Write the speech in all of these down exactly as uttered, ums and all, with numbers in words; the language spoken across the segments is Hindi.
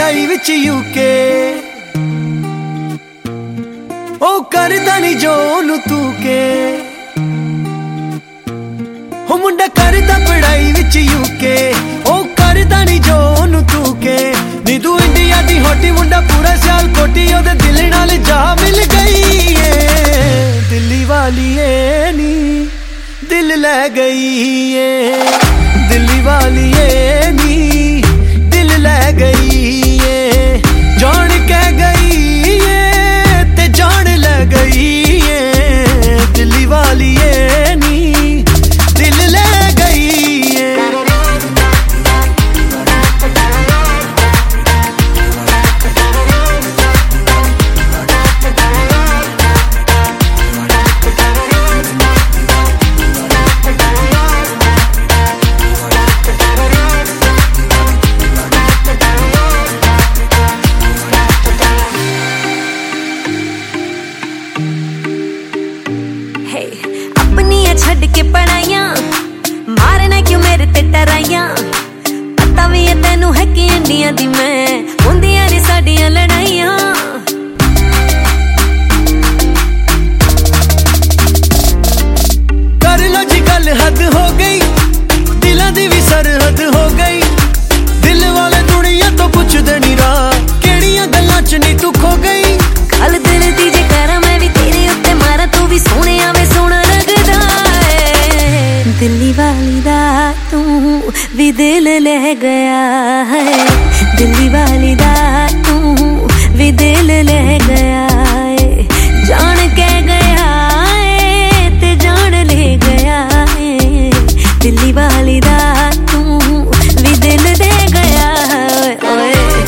पढ़ाई विच यूके ओ करदा नहीं जो ओनू तू के हो मुंडा करदा पढ़ाई विच यूके ओ करदा नहीं जो ओनू तू के नी तू इंडिया दी होटी मुंडा पूरा साल कोटी ओदे दिल नाल जा मिल गई है दिल्ली वाली ए नी दिल ले गई है दिल्ली वाली ए नी दिल ले गई है जान के गई है ते जान ले गई है दिल्ली वाली ए नी दिल ले गई है छड़ के पढ़ाइया मारना क्यों मेरे ते टराइया पता भी है तेनू है कि इंडिया दी मैं हुंदियां ने साडियां लड़ाइयां कर लो जी गल हद हो गई दिलां दी भी सरहद हो गई दिल वाले दुनिया तो पुछदे नहीं रहा केड़ियां गल्लां च नी तू खो गई गल दिल दी जे करा मैं भी तेरे उत्ते मारा तू भी सोहणे आवे सोहना लगदा दिल्ली वाली दा तू भी दिल ले गया है दिल्ली वाली दा तू भी दिल ले गया है जान के गया है ते जान ले गया है दिल्ली वाली दा तू भी दिल दे गया है ओए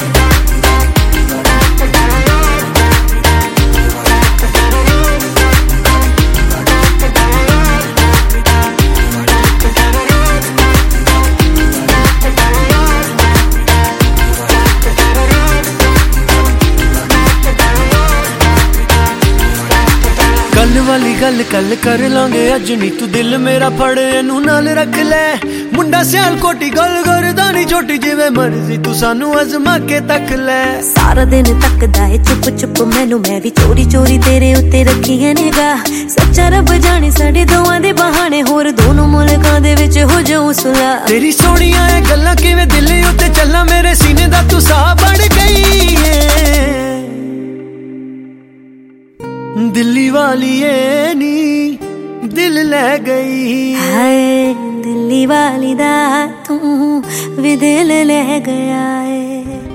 गल वाली गल कल कर लांगे अज नी तू दिल मेरा फड़ एनू नाल रख ले मुंडा सियाल कोटी गल करदा नहीं छोटी जिवें मर्जी तू सानू अजमा के तक ले सारा दिन तकदा है चुप चुप मैनू मैं भी चोरी चोरी तेरे उत्ते रखी है निगाह सच्चा रब जाने साडे दोवां दे बहाने होर दोनों मुल्कां दे विच हो जाऊं सुलह तेरी सोहणियां ए गल्लां किवें दिल उत्ते चलना मेरे सीने दा तू साह बन गई है दिल्ली वाली ए नी दिल ले गई हाय दिल्ली वाली दा तू भी दिल ले गया है।